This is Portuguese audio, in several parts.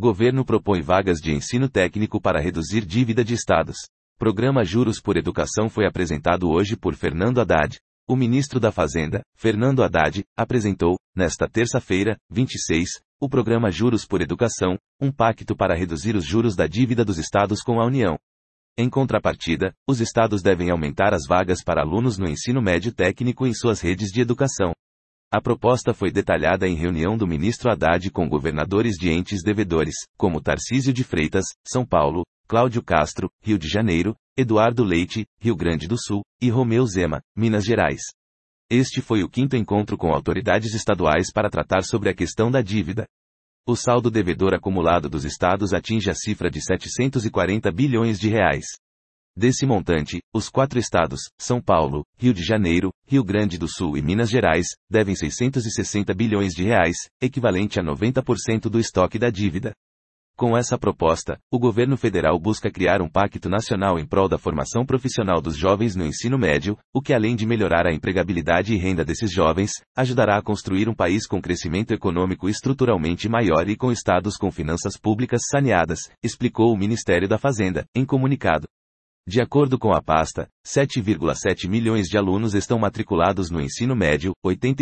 Governo propõe vagas de ensino técnico para reduzir dívida de estados. Programa Juros por Educação foi apresentado hoje por Fernando Haddad. O ministro da Fazenda, Fernando Haddad, apresentou, nesta terça-feira, 26, o programa Juros por Educação, um pacto para reduzir os juros da dívida dos estados com a União. Em contrapartida, os estados devem aumentar as vagas para alunos no ensino médio técnico em suas redes de educação. A proposta foi detalhada em reunião do ministro Haddad com governadores de entes devedores, como Tarcísio de Freitas, São Paulo, Cláudio Castro, Rio de Janeiro, Eduardo Leite, Rio Grande do Sul, e Romeu Zema, Minas Gerais. Este foi o 5º encontro com autoridades estaduais para tratar sobre a questão da dívida. O saldo devedor acumulado dos estados atinge a cifra de 740 bilhões de reais. Desse montante, os 4 estados, São Paulo, Rio de Janeiro, Rio Grande do Sul e Minas Gerais, devem 660 bilhões de reais, equivalente a 90% do estoque da dívida. Com essa proposta, o governo federal busca criar um pacto nacional em prol da formação profissional dos jovens no ensino médio, o que além de melhorar a empregabilidade e renda desses jovens, ajudará a construir um país com crescimento econômico estruturalmente maior e com estados com finanças públicas saneadas, explicou o Ministério da Fazenda, em comunicado. De acordo com a pasta, 7,7 milhões de alunos estão matriculados no ensino médio,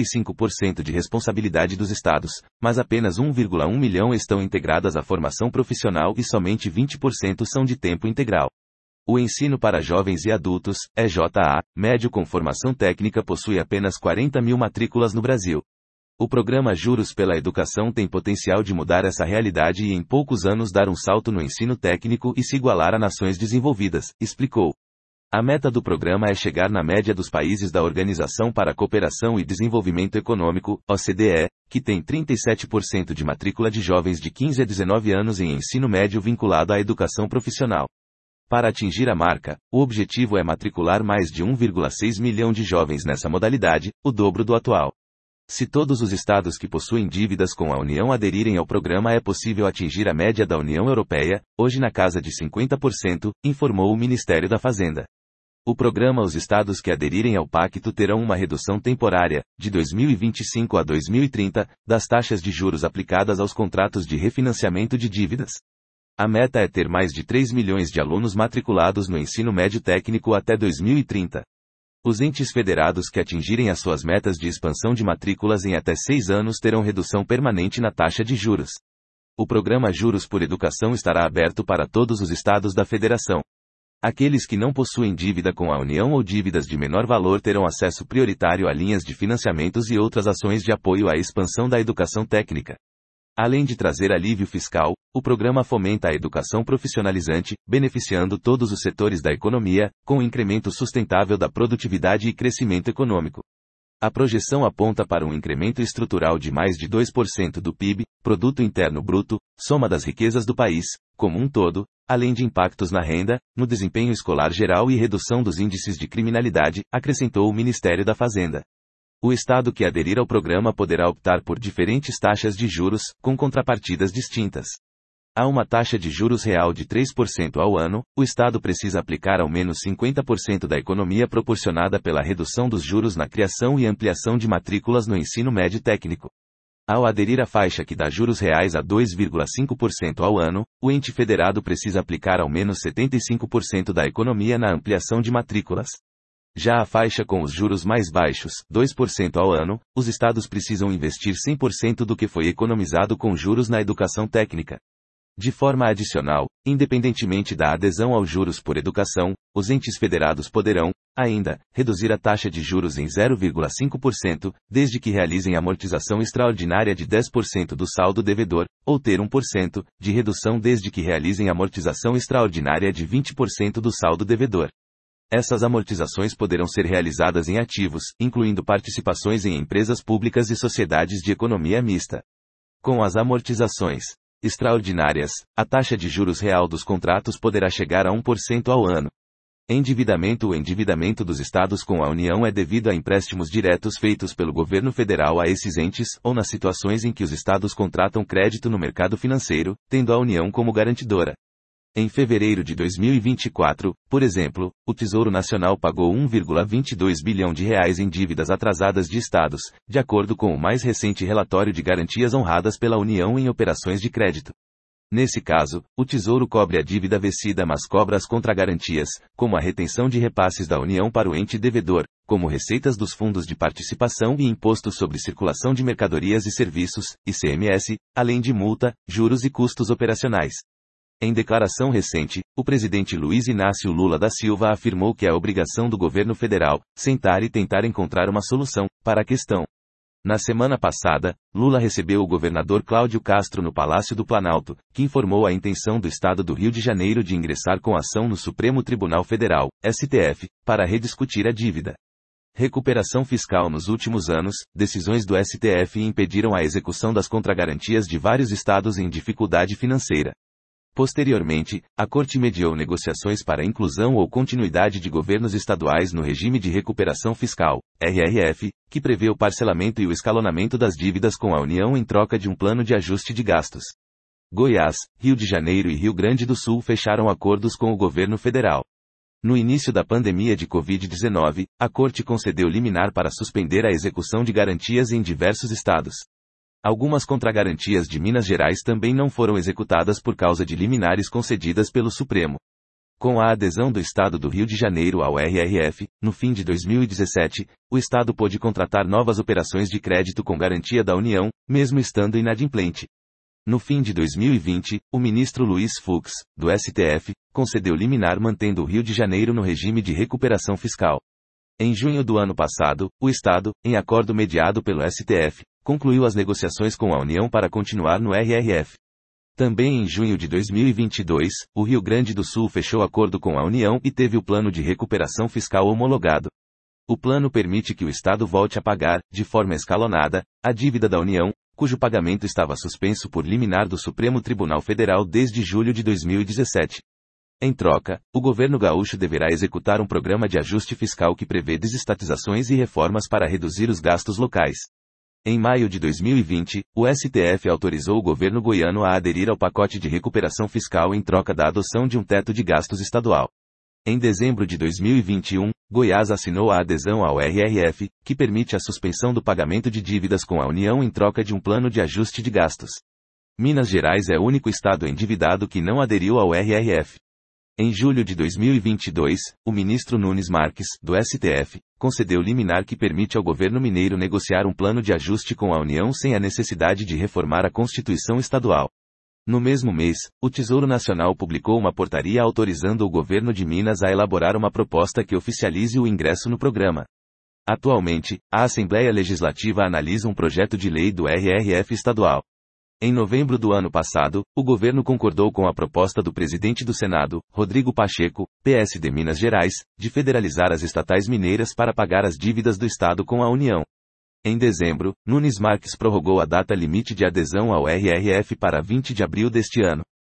85% de responsabilidade dos estados, mas apenas 1,1 milhão estão integradas à formação profissional e somente 20% são de tempo integral. O ensino para jovens e adultos, EJA, médio com formação técnica possui apenas 40 mil matrículas no Brasil. O programa Juros pela Educação tem potencial de mudar essa realidade e em poucos anos dar um salto no ensino técnico e se igualar a nações desenvolvidas, explicou. A meta do programa é chegar na média dos países da Organização para a Cooperação e Desenvolvimento Econômico, OCDE, que tem 37% de matrícula de jovens de 15 a 19 anos em ensino médio vinculado à educação profissional. Para atingir a marca, o objetivo é matricular mais de 1,6 milhão de jovens nessa modalidade, o dobro do atual. Se todos os estados que possuem dívidas com a União aderirem ao programa é possível atingir a média da União Europeia, hoje na casa de 50%, informou o Ministério da Fazenda. O programa Os estados que aderirem ao pacto terão uma redução temporária, de 2025 a 2030, das taxas de juros aplicadas aos contratos de refinanciamento de dívidas. A meta é ter mais de 3 milhões de alunos matriculados no ensino médio técnico até 2030. Os entes federados que atingirem as suas metas de expansão de matrículas em até 6 anos terão redução permanente na taxa de juros. O programa Juros por Educação estará aberto para todos os estados da federação. Aqueles que não possuem dívida com a União ou dívidas de menor valor terão acesso prioritário a linhas de financiamentos e outras ações de apoio à expansão da educação técnica. Além de trazer alívio fiscal, o programa fomenta a educação profissionalizante, beneficiando todos os setores da economia, com o incremento sustentável da produtividade e crescimento econômico. A projeção aponta para um incremento estrutural de mais de 2% do PIB, Produto Interno Bruto, soma das riquezas do país, como um todo, além de impactos na renda, no desempenho escolar geral e redução dos índices de criminalidade, acrescentou o Ministério da Fazenda. O estado que aderir ao programa poderá optar por diferentes taxas de juros, com contrapartidas distintas. Há uma taxa de juros real de 3% ao ano, o estado precisa aplicar ao menos 50% da economia proporcionada pela redução dos juros na criação e ampliação de matrículas no ensino médio técnico. Ao aderir à faixa que dá juros reais a 2,5% ao ano, o ente federado precisa aplicar ao menos 75% da economia na ampliação de matrículas. Já a faixa com os juros mais baixos, 2% ao ano, os estados precisam investir 100% do que foi economizado com juros na educação técnica. De forma adicional, independentemente da adesão aos juros por educação, os entes federados poderão, ainda, reduzir a taxa de juros em 0,5%, desde que realizem amortização extraordinária de 10% do saldo devedor, ou ter 1% de redução desde que realizem amortização extraordinária de 20% do saldo devedor. Essas amortizações poderão ser realizadas em ativos, incluindo participações em empresas públicas e sociedades de economia mista. Com as amortizações extraordinárias, a taxa de juros real dos contratos poderá chegar a 1% ao ano. Endividamento. O endividamento dos estados com a União é devido a empréstimos diretos feitos pelo governo federal a esses entes, ou nas situações em que os estados contratam crédito no mercado financeiro, tendo a União como garantidora. Em fevereiro de 2024, por exemplo, o Tesouro Nacional pagou 1,22 bilhão de reais em dívidas atrasadas de estados, de acordo com o mais recente relatório de garantias honradas pela União em operações de crédito. Nesse caso, o Tesouro cobre a dívida vencida, mas cobra as contragarantias, como a retenção de repasses da União para o ente devedor, como receitas dos fundos de participação e imposto sobre circulação de mercadorias e serviços, ICMS, além de multa, juros e custos operacionais. Em declaração recente, o presidente Luiz Inácio Lula da Silva afirmou que é obrigação do governo federal sentar e tentar encontrar uma solução para a questão. Na semana passada, Lula recebeu o governador Cláudio Castro no Palácio do Planalto, que informou a intenção do Estado do Rio de Janeiro de ingressar com ação no Supremo Tribunal Federal, STF, para rediscutir a dívida. Recuperação fiscal. Nos últimos anos, decisões do STF impediram a execução das contragarantias de vários estados em dificuldade financeira. Posteriormente, a Corte mediou negociações para a inclusão ou continuidade de governos estaduais no regime de recuperação fiscal, RRF, que prevê o parcelamento e o escalonamento das dívidas com a União em troca de um plano de ajuste de gastos. Goiás, Rio de Janeiro e Rio Grande do Sul fecharam acordos com o governo federal. No início da pandemia de Covid-19, a Corte concedeu liminar para suspender a execução de garantias em diversos estados. Algumas contragarantias de Minas Gerais também não foram executadas por causa de liminares concedidas pelo Supremo. Com a adesão do Estado do Rio de Janeiro ao RRF, no fim de 2017, o Estado pôde contratar novas operações de crédito com garantia da União, mesmo estando inadimplente. No fim de 2020, o ministro Luiz Fux, do STF, concedeu liminar mantendo o Rio de Janeiro no regime de recuperação fiscal. Em junho do ano passado, o Estado, em acordo mediado pelo STF, concluiu as negociações com a União para continuar no RRF. Também em junho de 2022, o Rio Grande do Sul fechou acordo com a União e teve o plano de recuperação fiscal homologado. O plano permite que o Estado volte a pagar, de forma escalonada, a dívida da União, cujo pagamento estava suspenso por liminar do Supremo Tribunal Federal desde julho de 2017. Em troca, o governo gaúcho deverá executar um programa de ajuste fiscal que prevê desestatizações e reformas para reduzir os gastos locais. Em maio de 2020, o STF autorizou o governo goiano a aderir ao pacote de recuperação fiscal em troca da adoção de um teto de gastos estadual. Em dezembro de 2021, Goiás assinou a adesão ao RRF, que permite a suspensão do pagamento de dívidas com a União em troca de um plano de ajuste de gastos. Minas Gerais é o único estado endividado que não aderiu ao RRF. Em julho de 2022, o ministro Nunes Marques, do STF, concedeu liminar que permite ao governo mineiro negociar um plano de ajuste com a União sem a necessidade de reformar a Constituição estadual. No mesmo mês, o Tesouro Nacional publicou uma portaria autorizando o governo de Minas a elaborar uma proposta que oficialize o ingresso no programa. Atualmente, a Assembleia Legislativa analisa um projeto de lei do RRF estadual. Em novembro do ano passado, o governo concordou com a proposta do presidente do Senado, Rodrigo Pacheco, PSD Minas Gerais, de federalizar as estatais mineiras para pagar as dívidas do Estado com a União. Em dezembro, Nunes Marques prorrogou a data limite de adesão ao RRF para 20 de abril deste ano.